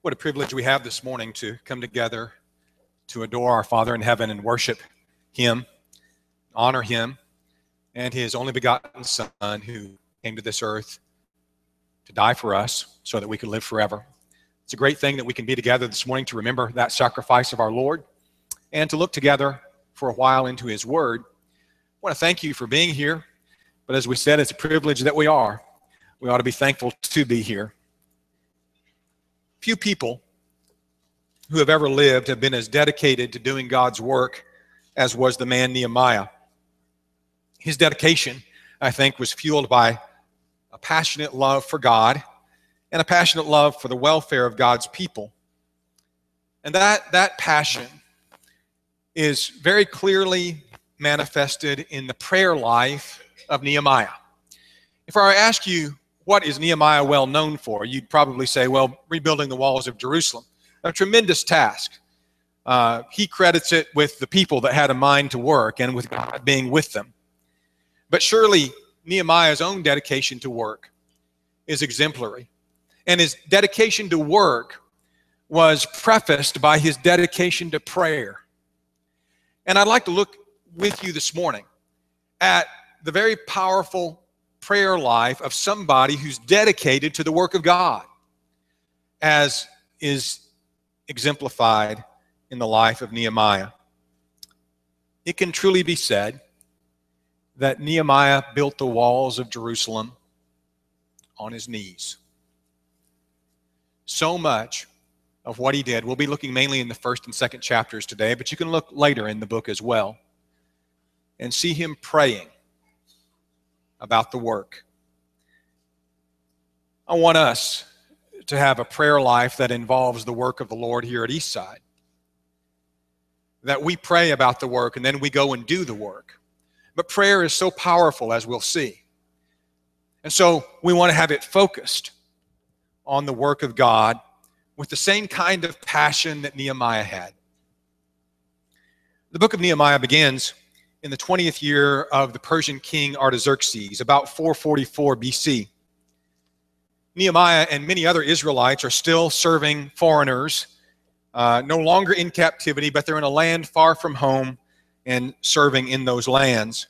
What a privilege we have this morning to come together to adore our Father in heaven and worship Him, honor Him, and His only begotten Son who came to this earth to die for us so that we could live forever. It's a great thing that we can be together this morning to remember that sacrifice of our Lord and to look together for a while into His Word. I want to thank you for being here, but as we said, it's a privilege that we are. We ought to be thankful to be here. Few people who have ever lived have been as dedicated to doing God's work as was the man Nehemiah. His dedication, I think, was fueled by a passionate love for God and a passionate love for the welfare of God's people. And that passion is very clearly manifested in the prayer life of Nehemiah. If I ask you, what is Nehemiah well known for? You'd probably say, well, rebuilding the walls of Jerusalem. A tremendous task. He credits it with the people that had a mind to work and with God being with them. But surely Nehemiah's own dedication to work is exemplary. And his dedication to work was prefaced by his dedication to prayer. And I'd like to look with you this morning at the very powerful prayer life of somebody who's dedicated to the work of God, as is exemplified in the life of Nehemiah. It can truly be said that Nehemiah built the walls of Jerusalem on his knees. So much of what he did, we'll be looking mainly in the first and second chapters today, but you can look later in the book as well and see him praying about the work. I want us to have a prayer life that involves the work of the Lord here at Eastside. That we pray about the work and then we go and do the work. But prayer is so powerful, as we'll see. And so we want to have it focused on the work of God with the same kind of passion that Nehemiah had. The book of Nehemiah begins in the 20th year of the Persian king Artaxerxes, about 444 BC. Nehemiah and many other Israelites are still serving foreigners, no longer in captivity, but they're in a land far from home and serving in those lands.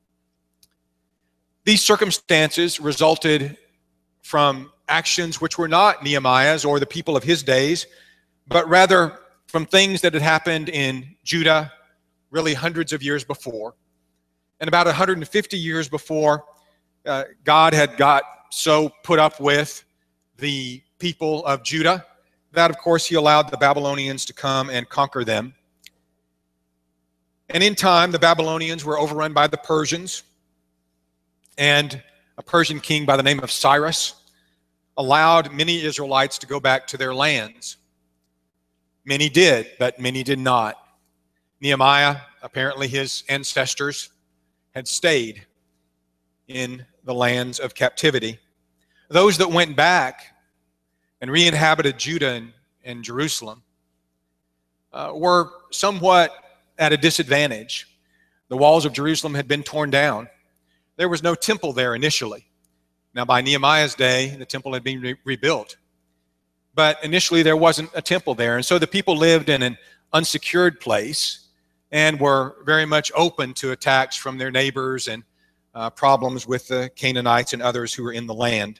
These circumstances resulted from actions which were not Nehemiah's or the people of his days, but rather from things that had happened in Judah really hundreds of years before. And about 150 years before, God had got so put up with the people of Judah that, of course, he allowed the Babylonians to come and conquer them. And in time, the Babylonians were overrun by the Persians, and a Persian king by the name of Cyrus allowed many Israelites to go back to their lands. Many did, but many did not. Nehemiah, apparently his ancestors, had stayed in the lands of captivity. Those that went back and re-inhabited Judah and Jerusalem were somewhat at a disadvantage. The walls of Jerusalem had been torn down. There was no temple there initially. Now, by Nehemiah's day, the temple had been rebuilt. But initially, there wasn't a temple there. And so the people lived in an unsecured place and were very much open to attacks from their neighbors and problems with the Canaanites and others who were in the land.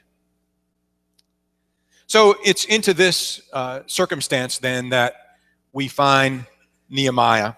So it's into this circumstance then that we find Nehemiah.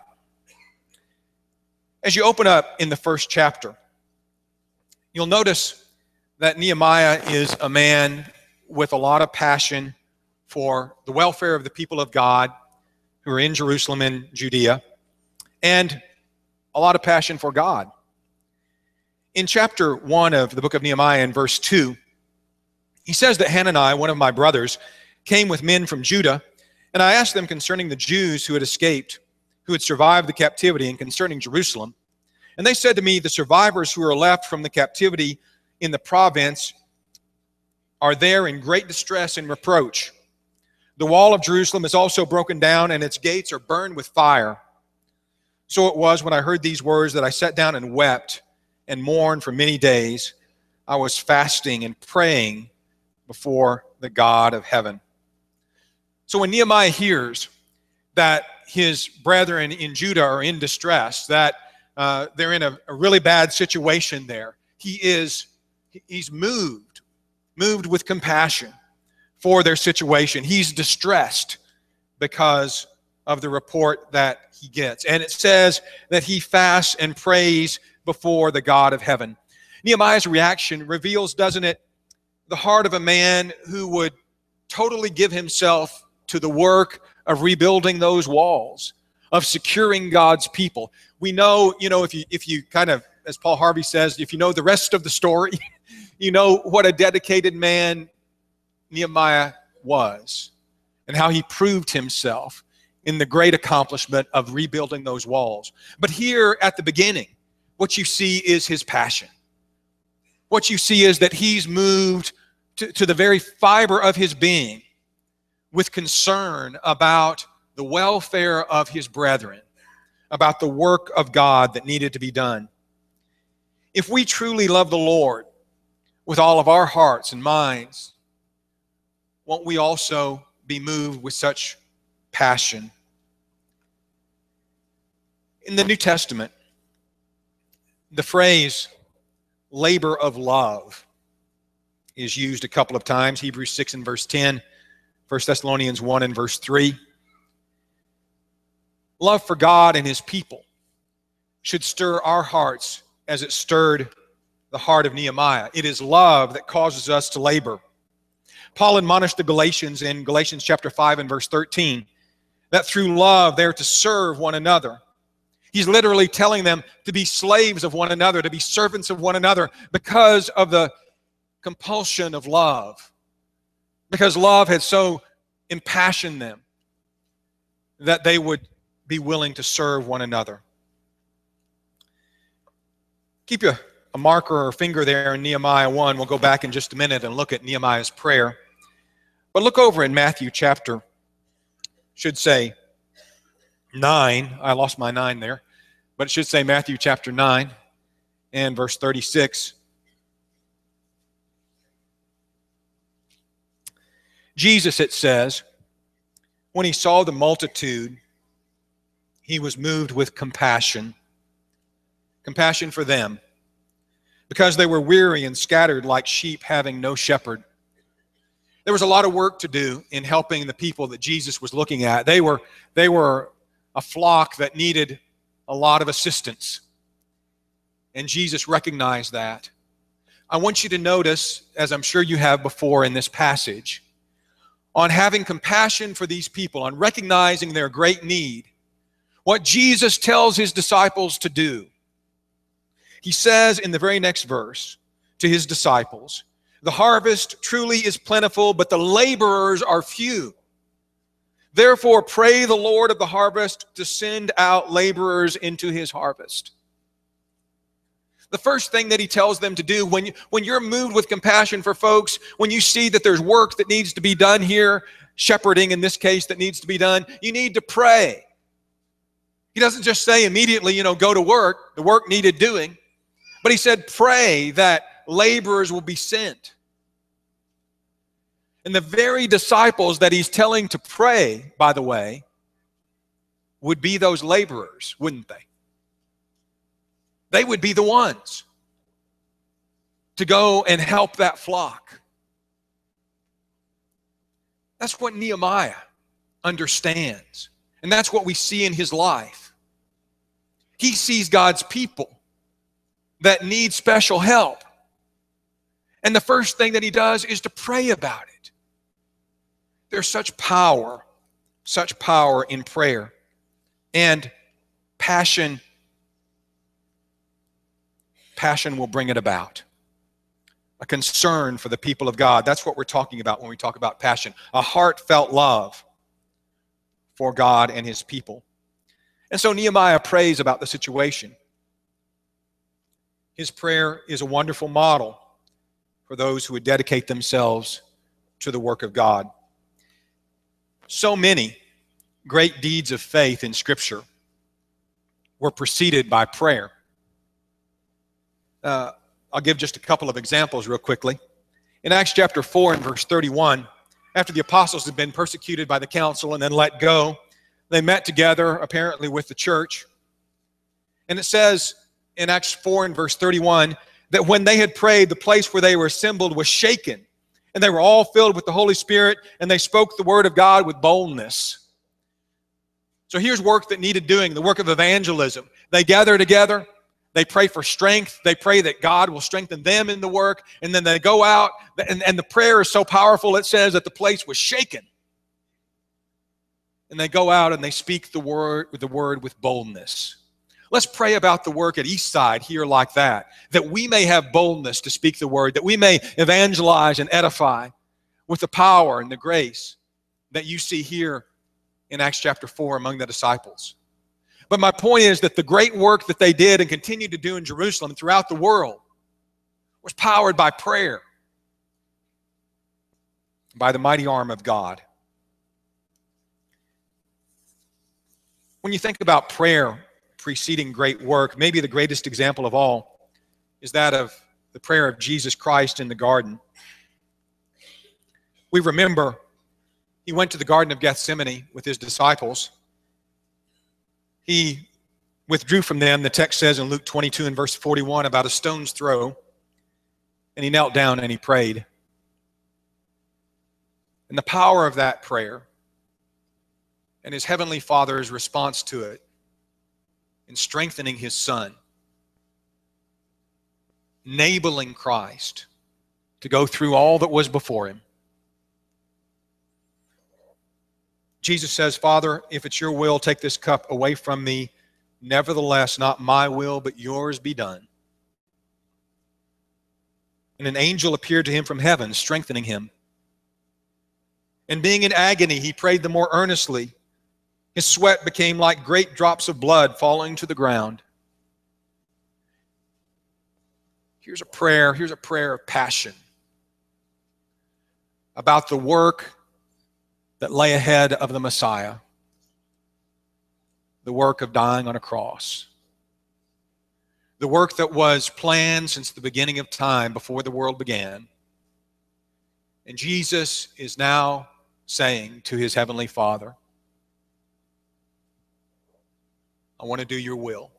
As you open up in the first chapter, you'll notice that Nehemiah is a man with a lot of passion for the welfare of the people of God who are in Jerusalem and Judea, and a lot of passion for God. In chapter 1 of the book of Nehemiah, in verse 2, he says that Hanani, one of my brothers, came with men from Judah, and I asked them concerning the Jews who had escaped, who had survived the captivity, and concerning Jerusalem. And they said to me, the survivors who are left from the captivity in the province are there in great distress and reproach. The wall of Jerusalem is also broken down, and its gates are burned with fire. So it was when I heard these words that I sat down and wept and mourned for many days. I was fasting and praying before the God of heaven. So when Nehemiah hears that his brethren in Judah are in distress, that they're in a really bad situation there, he's moved with compassion for their situation. He's distressed because of the report that he gets. And it says that he fasts and prays before the God of heaven. Nehemiah's reaction reveals, doesn't it, the heart of a man who would totally give himself to the work of rebuilding those walls, of securing God's people. We know, if you kind of, as Paul Harvey says, if you know the rest of the story, you know what a dedicated man Nehemiah was and how he proved himself in the great accomplishment of rebuilding those walls. But here at the beginning, what you see is his passion. What you see is that he's moved to the very fiber of his being with concern about the welfare of his brethren, about the work of God that needed to be done. If we truly love the Lord with all of our hearts and minds, won't we also be moved with such passion? In the New Testament, the phrase labor of love is used a couple of times. Hebrews 6 and verse 10, 1 Thessalonians 1 and verse 3. Love for God and his people should stir our hearts as it stirred the heart of Nehemiah. It is love that causes us to labor. Paul admonished the Galatians in Galatians chapter 5 and verse 13 that through love they're to serve one another. He's literally telling them to be slaves of one another, to be servants of one another because of the compulsion of love. Because love had so impassioned them that they would be willing to serve one another. Keep a marker or a finger there in Nehemiah 1. We'll go back in just a minute and look at Nehemiah's prayer. But look over in Matthew chapter, should say 9. I lost my 9 there. But it should say Matthew chapter 9 and verse 36. Jesus, it says, when he saw the multitude, he was moved with compassion. Compassion for them, because they were weary and scattered like sheep having no shepherd. There was a lot of work to do in helping the people that Jesus was looking at. They were a flock that needed a lot of assistance. And Jesus recognized that. I want you to notice, as I'm sure you have before in this passage, on having compassion for these people, on recognizing their great need, what Jesus tells his disciples to do. He says in the very next verse to his disciples, the harvest truly is plentiful, but the laborers are few. Therefore, pray the Lord of the harvest to send out laborers into his harvest. The first thing that he tells them to do when you're moved with compassion for folks, when you see that there's work that needs to be done here, shepherding in this case that needs to be done, you need to pray. He doesn't just say immediately, go to work. The work needed doing. But he said, pray that laborers will be sent. And the very disciples that he's telling to pray, by the way, would be those laborers, wouldn't they? They would be the ones to go and help that flock. That's what Nehemiah understands. And that's what we see in his life. He sees God's people that need special help. And the first thing that he does is to pray about it. There's such power in prayer. And passion will bring it about. A concern for the people of God. That's what we're talking about when we talk about passion. A heartfelt love for God and his people. And so Nehemiah prays about the situation. His prayer is a wonderful model for those who would dedicate themselves to the work of God. So many great deeds of faith in Scripture were preceded by prayer. I'll give just a couple of examples real quickly. In Acts chapter 4 and verse 31, After the apostles had been persecuted by the council and then let go, they met together, apparently with the church. And it says in Acts 4 and verse 31 that when they had prayed, the place where they were assembled was shaken. And they were all filled with the Holy Spirit, and they spoke the word of God with boldness. So here's work that needed doing, the work of evangelism. They gather together. They pray for strength. They pray that God will strengthen them in the work. And then they go out, and the prayer is so powerful, it says that the place was shaken. And they go out and they speak the word with boldness. Let's pray about the work at Eastside here like that we may have boldness to speak the word, that we may evangelize and edify with the power and the grace that you see here in Acts chapter 4 among the disciples. But my point is that the great work that they did and continue to do in Jerusalem and throughout the world was powered by prayer, by the mighty arm of God. When you think about prayer preceding great work, maybe the greatest example of all is that of the prayer of Jesus Christ in the garden. We remember he went to the Garden of Gethsemane with his disciples. He withdrew from them, the text says in Luke 22 and verse 41, about a stone's throw, and he knelt down and he prayed. And the power of that prayer and his heavenly Father's response to it in strengthening his Son, enabling Christ to go through all that was before him. Jesus says, Father, if it's your will, take this cup away from me. Nevertheless, not my will, but yours be done. And an angel appeared to him from heaven, strengthening him. And being in agony, he prayed the more earnestly. His sweat became like great drops of blood falling to the ground. Here's a prayer of passion about the work that lay ahead of the Messiah, the work of dying on a cross, the work that was planned since the beginning of time, before the world began. And Jesus is now saying to his heavenly Father, I want to do your will.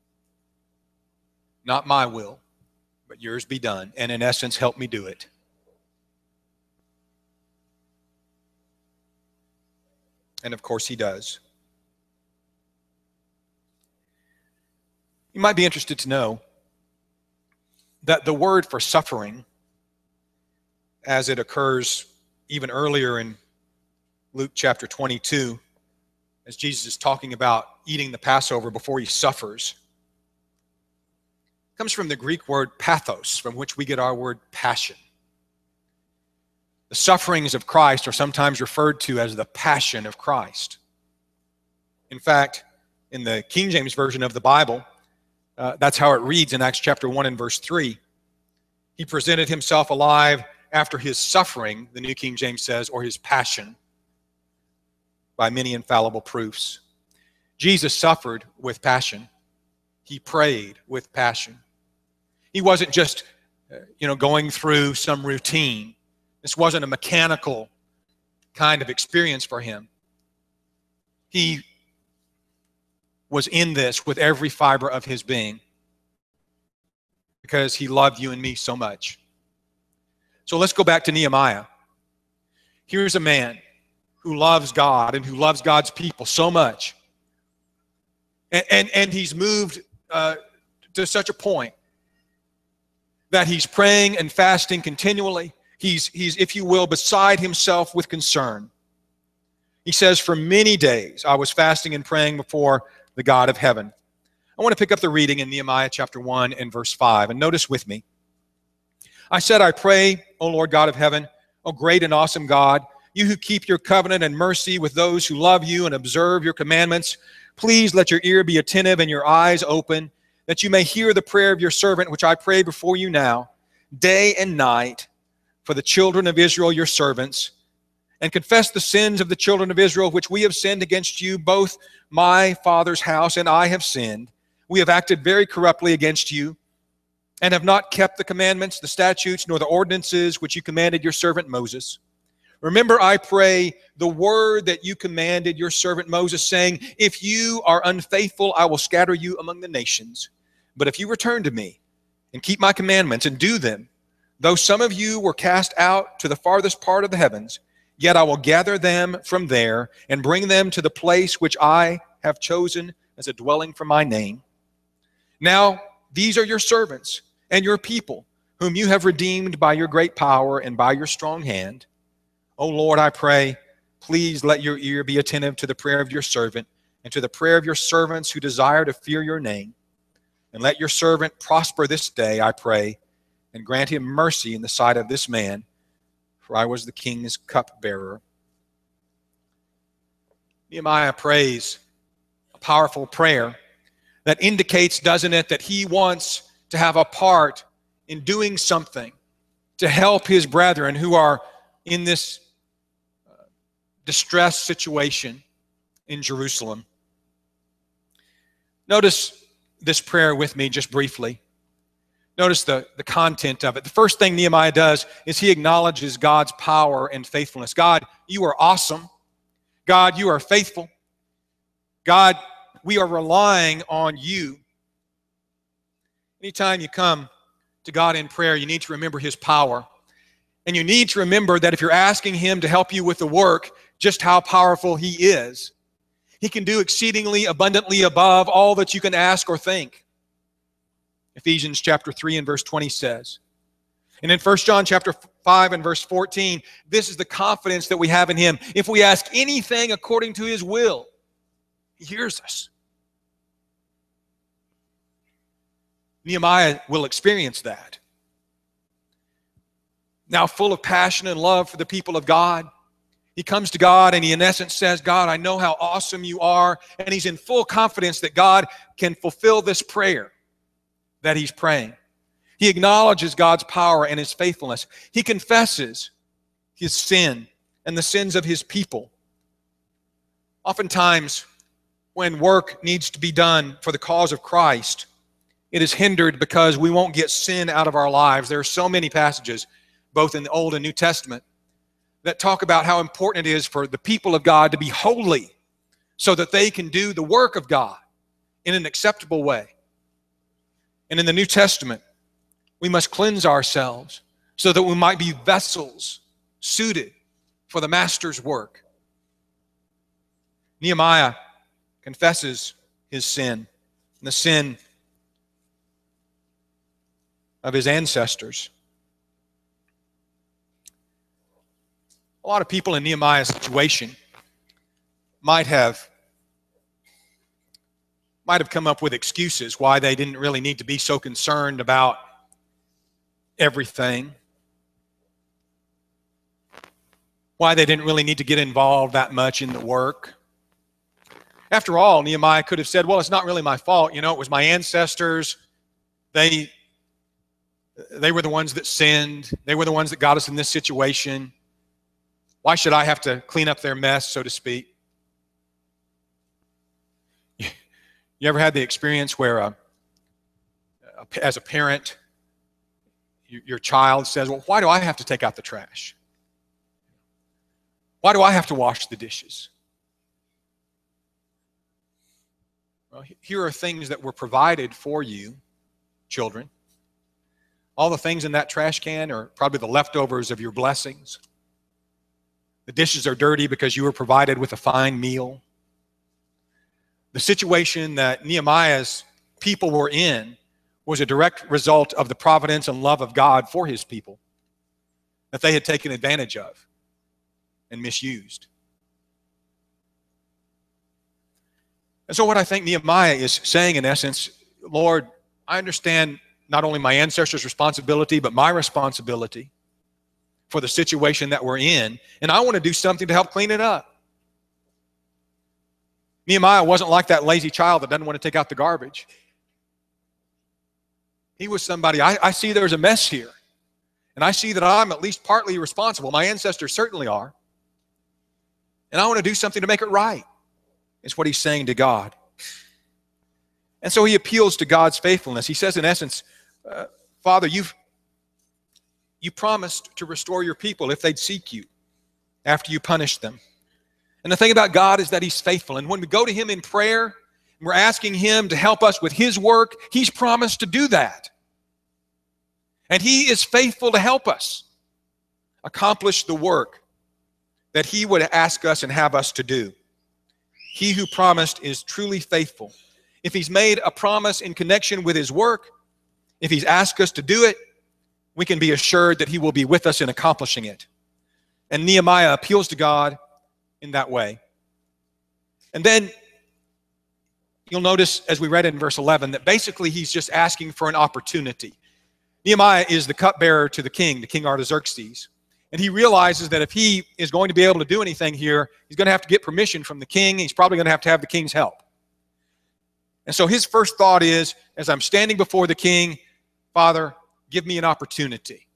Not my will, but yours be done. And in essence, help me do it. And of course he does. You might be interested to know that the word for suffering, as it occurs even earlier in Luke chapter 22, as Jesus is talking about eating the Passover before he suffers, comes from the Greek word pathos, from which we get our word passion. The sufferings of Christ are sometimes referred to as the passion of Christ. In fact, in the King James Version of the Bible, that's how it reads in Acts chapter 1 and verse 3. He presented himself alive after his suffering, the New King James says, or his passion, by many infallible proofs. Jesus suffered with passion. He prayed with passion. He wasn't just, going through some routine. This wasn't a mechanical kind of experience for him. He was in this with every fiber of his being because he loved you and me so much. So let's go back to Nehemiah. Here's a man who loves God and who loves God's people so much. And he's moved to such a point that he's praying and fasting continually. He's, if you will, beside himself with concern. He says, for many days I was fasting and praying before the God of heaven. I want to pick up the reading in Nehemiah chapter 1 and verse 5. And notice with me. I said, I pray, O Lord God of heaven, O great and awesome God, you who keep your covenant and mercy with those who love you and observe your commandments, please let your ear be attentive and your eyes open, that you may hear the prayer of your servant, which I pray before you now, day and night, for the children of Israel, your servants, and confess the sins of the children of Israel, which we have sinned against you, both my father's house and I have sinned. We have acted very corruptly against you, and have not kept the commandments, the statutes, nor the ordinances which you commanded your servant Moses. Remember, I pray, the word that you commanded your servant Moses, saying, if you are unfaithful, I will scatter you among the nations. But if you return to me and keep my commandments and do them, though some of you were cast out to the farthest part of the heavens, yet I will gather them from there and bring them to the place which I have chosen as a dwelling for my name. Now, these are your servants and your people, whom you have redeemed by your great power and by your strong hand. O Lord, I pray, please let your ear be attentive to the prayer of your servant and to the prayer of your servants who desire to fear your name. And let your servant prosper this day, I pray, and grant him mercy in the sight of this man, for I was the king's cupbearer. Nehemiah prays a powerful prayer that indicates, doesn't it, that he wants to have a part in doing something to help his brethren who are in this distress situation in Jerusalem. Notice this prayer with me just briefly. Notice the content of it. The first thing Nehemiah does is he acknowledges God's power and faithfulness. God, you are awesome. God, you are faithful. God, we are relying on you. Anytime you come to God in prayer, you need to remember his power. And you need to remember that if you're asking him to help you with the work, just how powerful he is. He can do exceedingly abundantly above all that you can ask or think. Ephesians chapter 3 and verse 20 says. And in 1 John chapter 5 and verse 14, this is the confidence that we have in him. If we ask anything according to his will, he hears us. Nehemiah will experience that. Now full of passion and love for the people of God, he comes to God and he in essence says, God, I know how awesome you are. And he's in full confidence that God can fulfill this prayer that he's praying. He acknowledges God's power and his faithfulness. He confesses his sin and the sins of his people. Oftentimes, when work needs to be done for the cause of Christ, it is hindered because we won't get sin out of our lives. There are so many passages, both in the Old and New Testament, that talk about how important it is for the people of God to be holy so that they can do the work of God in an acceptable way. And in the New Testament, we must cleanse ourselves so that we might be vessels suited for the Master's work. Nehemiah confesses his sin, the sin of his ancestors. A lot of people in Nehemiah's situation might have come up with excuses why they didn't really need to be so concerned about everything, why they didn't really need to get involved that much in the work. After all, Nehemiah could have said, well, it's not really my fault. You know, it was my ancestors. They were the ones that sinned. They were the ones that got us in this situation. Why should I have to clean up their mess, so to speak? You ever had the experience where, as a parent, your child says, well, why do I have to take out the trash? Why do I have to wash the dishes? Well, here are things that were provided for you, children. All the things in that trash can are probably the leftovers of your blessings. The dishes are dirty because you were provided with a fine meal. The situation that Nehemiah's people were in was a direct result of the providence and love of God for his people that they had taken advantage of and misused. And so what I think Nehemiah is saying in essence, Lord, I understand not only my ancestors' responsibility, but my responsibility for the situation that we're in, and I want to do something to help clean it up. Nehemiah wasn't like that lazy child that doesn't want to take out the garbage. He was somebody, I see there's a mess here, and I see that I'm at least partly responsible. My ancestors certainly are. And I want to do something to make it right, is what he's saying to God. And so he appeals to God's faithfulness. He says, in essence, Father, you promised to restore your people if they'd seek you after you punish them. And the thing about God is that He's faithful. And when we go to Him in prayer, and we're asking Him to help us with His work, He's promised to do that. And He is faithful to help us accomplish the work that He would ask us and have us to do. He who promised is truly faithful. If He's made a promise in connection with His work, if He's asked us to do it, we can be assured that He will be with us in accomplishing it. And Nehemiah appeals to God in that way. And then you'll notice, as we read in verse 11, that basically he's just asking for an opportunity. Nehemiah is the cupbearer to the king Artaxerxes. And he realizes that if he is going to be able to do anything here, he's going to have to get permission from the king. He's probably going to have the king's help. And so his first thought is, as I'm standing before the king, Father, give me an opportunity.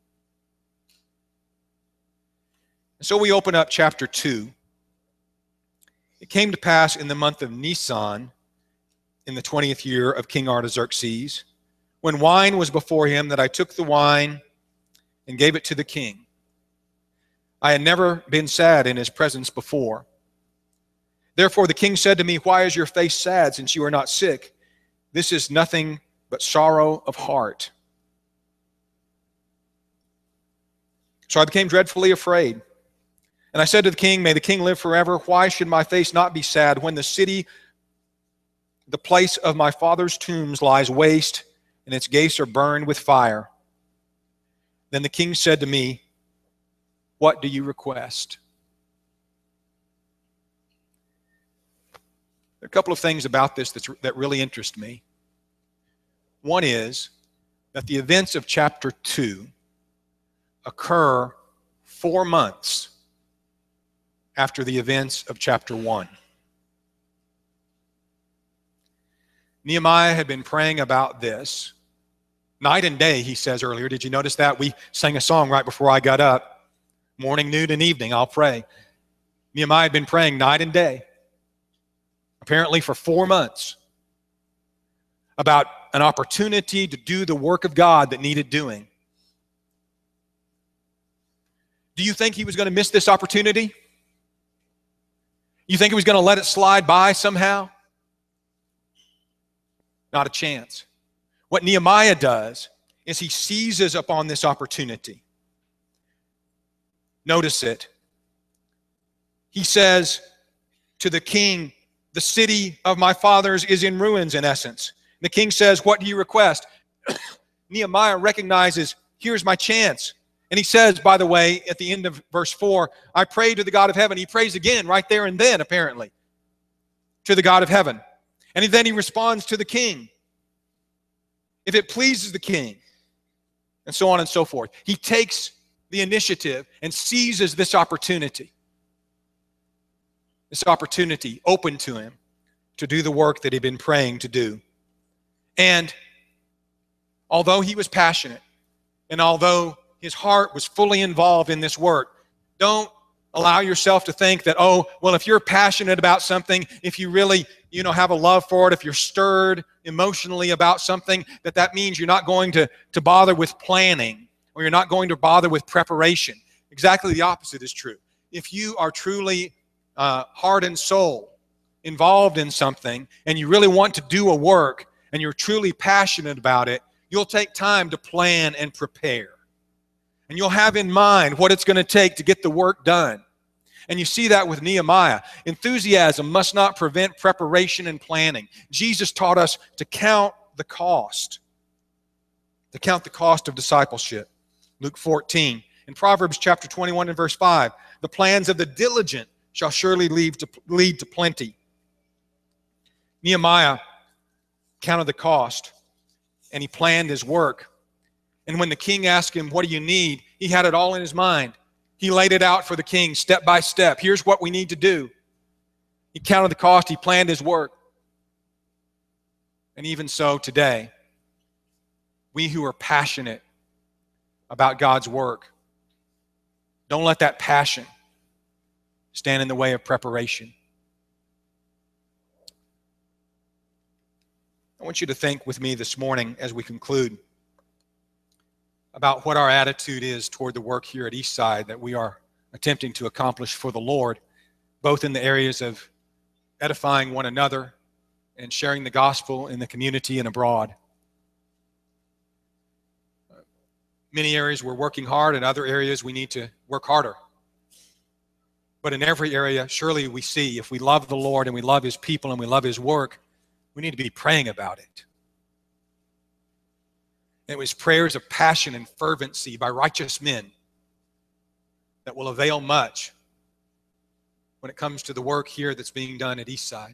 And so we open up chapter 2. It came to pass in the month of Nisan, in the 20th year of King Artaxerxes, when wine was before him, that I took the wine and gave it to the king. I had never been sad in his presence before. Therefore the king said to me, Why is your face sad, since you are not sick? This is nothing but sorrow of heart. So I became dreadfully afraid. And I said to the king, May the king live forever. Why should my face not be sad when the city, the place of my father's tombs, lies waste, and its gates are burned with fire? Then the king said to me, What do you request? There are a couple of things about this that really interest me. One is that the events of chapter 2 occur 4 months after the events of chapter 1. Nehemiah had been praying about this night and day, he says earlier. Did you notice that? We sang a song right before I got up. Morning, noon, and evening, I'll pray. Nehemiah had been praying night and day, apparently for 4 months, about an opportunity to do the work of God that needed doing. Do you think he was going to miss this opportunity? You think he was going to let it slide by somehow? Not a chance. What Nehemiah does is he seizes upon this opportunity. Notice it. He says to the king, the city of my fathers is in ruins, in essence. The king says, What do you request? Nehemiah recognizes, here's my chance. And he says, by the way, at the end of verse 4, I pray to the God of heaven. He prays again right there and then, apparently, to the God of heaven. And then he responds to the king, if it pleases the king, and so on and so forth. He takes the initiative and seizes this opportunity open to him to do the work that he'd been praying to do. And although he was passionate, and although his heart was fully involved in this work, don't allow yourself to think that, oh, well, if you're passionate about something, if you really, have a love for it, if you're stirred emotionally about something, that means you're not going to bother with planning, or you're not going to bother with preparation. Exactly the opposite is true. If you are truly heart and soul involved in something, and you really want to do a work, and you're truly passionate about it, you'll take time to plan and prepare. And you'll have in mind what it's going to take to get the work done. And you see that with Nehemiah. Enthusiasm must not prevent preparation and planning. Jesus taught us to count the cost. To count the cost of discipleship. Luke 14. In Proverbs chapter 21 and verse 5, the plans of the diligent shall surely lead to plenty. Nehemiah counted the cost, and he planned his work. And when the king asked him, what do you need? He had it all in his mind. He laid it out for the king step by step. Here's what we need to do. He counted the cost. He planned his work. And even so today, we who are passionate about God's work, don't let that passion stand in the way of preparation. I want you to think with me this morning as we conclude about what our attitude is toward the work here at Eastside that we are attempting to accomplish for the Lord, both in the areas of edifying one another and sharing the gospel in the community and abroad. Many areas we're working hard, and other areas we need to work harder. But in every area, surely we see, if we love the Lord and we love His people and we love His work, we need to be praying about it. It was prayers of passion and fervency by righteous men that will avail much when it comes to the work here that's being done at Eastside.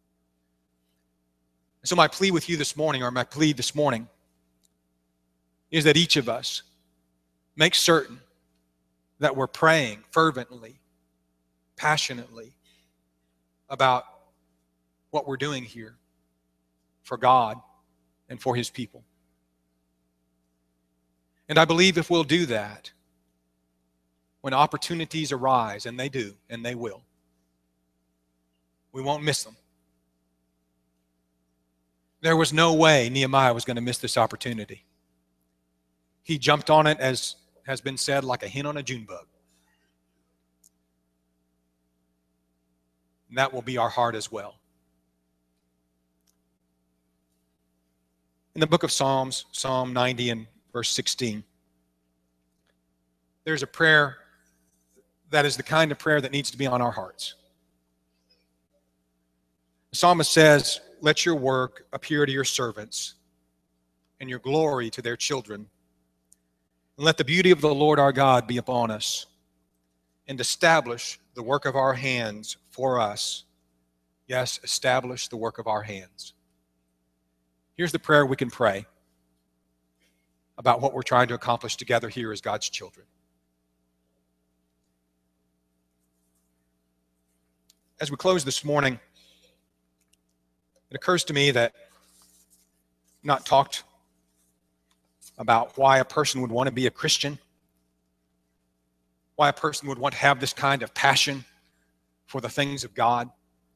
And so my plea with you this morning, or my plea this morning, is that each of us make certain that we're praying fervently, passionately about what we're doing here for God and for His people. And I believe if we'll do that, when opportunities arise, and they do, and they will, we won't miss them. There was no way Nehemiah was going to miss this opportunity. He jumped on it, as has been said, like a hen on a June bug. And that will be our heart as well. In the book of Psalms, Psalm 90 and verse 16, there's a prayer that is the kind of prayer that needs to be on our hearts. The psalmist says, "Let your work appear to your servants, and your glory to their children. And let the beauty of the Lord our God be upon us, and establish the work of our hands for us." Yes, establish the work of our hands. Here's the prayer we can pray about what we're trying to accomplish together here as God's children. As we close this morning, it occurs to me that I've not talked about why a person would want to be a Christian, why a person would want to have this kind of passion for the things of God.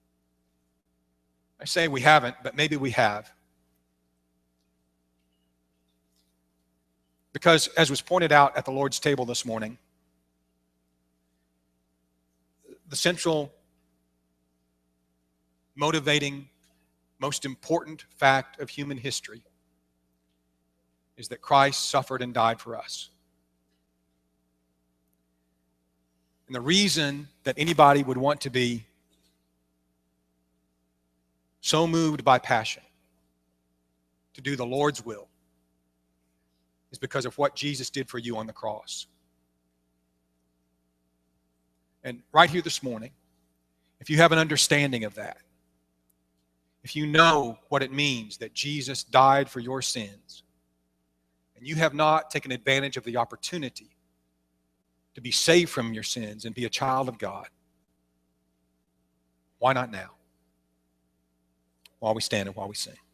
I say we haven't, but maybe we have. Because as was pointed out at the Lord's table this morning, the central motivating, most important fact of human history is that Christ suffered and died for us. And the reason that anybody would want to be so moved by passion to do the Lord's will is because of what Jesus did for you on the cross. And right here this morning, if you have an understanding of that, if you know what it means that Jesus died for your sins, and you have not taken advantage of the opportunity to be saved from your sins and be a child of God, why not now? While we stand and while we sing.